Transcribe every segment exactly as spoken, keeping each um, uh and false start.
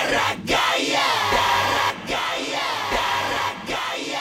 дорогая, дорогая, дорогая.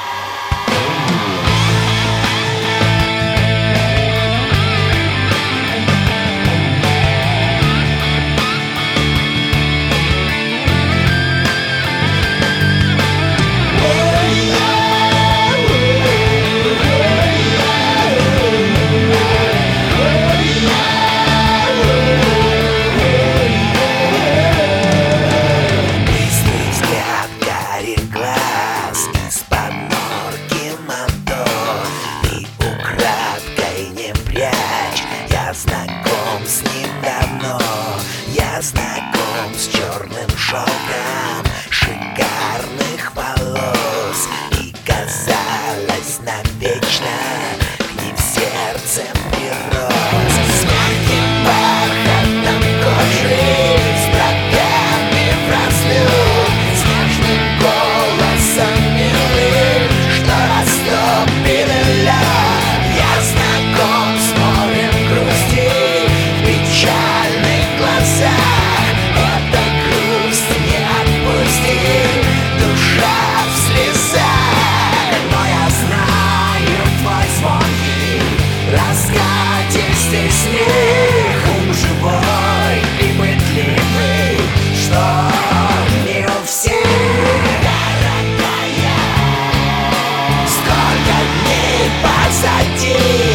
Знаком с ним давно, я знаком с черным шелком шикарных волос. И казалось навечно к ним сердцем прирос. С мягким бархатом кожи, с бровями вразлет, с нежным голосом милым, что растопит лед. Я знаком с морем грусти в печальных глазах. Эта грусть не отпустит, душа в слезах. Но я знаю твой звонкий, раскатистый смех, ум живой и пытливый, что не у всех. Дорогая, сколько дней позади,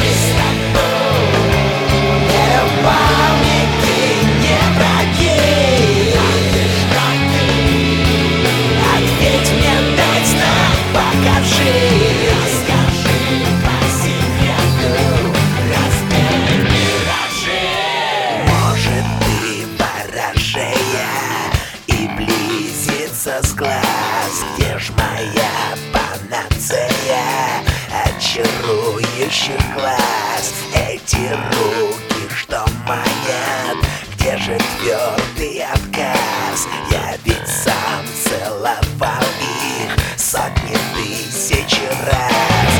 с глаз, где ж моя панацея очарующих глаз? Эти руки, что манят, где же твердый отказ? Я ведь сам целовал их сотни тысяч раз.